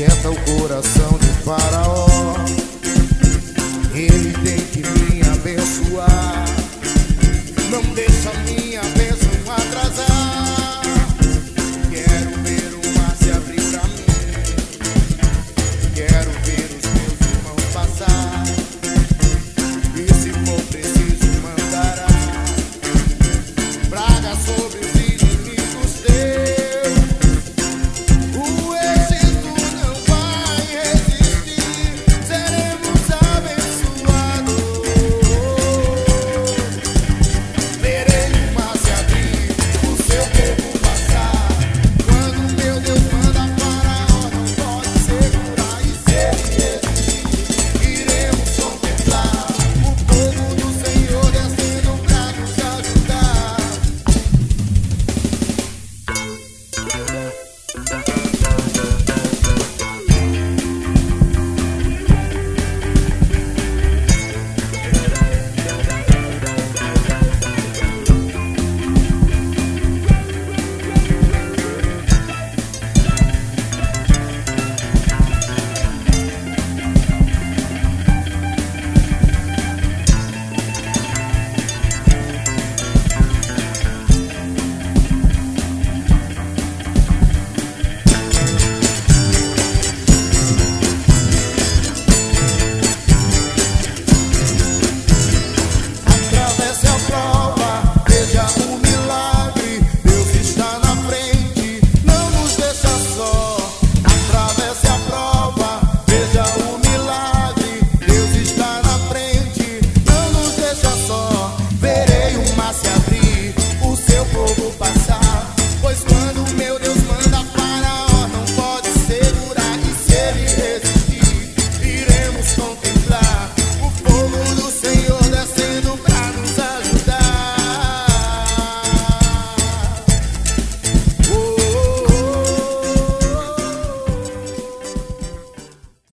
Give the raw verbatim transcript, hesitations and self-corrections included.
esquenta o coração de Faraó. Ele tem que me abençoar. Não deixa minha bênção atrasar. Quero ver o mar se abrir pra mim. Quero ver os meus irmãos passar. E se for preciso mandará praga sobre os inimigos teus. O Egito não vai resistir. Seremos abençoados. Verei o mar se abrir, o seu povo passar. Quando meu Deus manda, Faraó não pode segurar. E se ele resistir, iremos contemplar o povo do Senhor descendo pra nos ajudar. Atravesse a prova, veja o milagre. Deus está na frente, não nos deixa só. Atravesse a prova, veja o milagre. Deus está na frente, não nos deixa só. Verei o mar se abrir.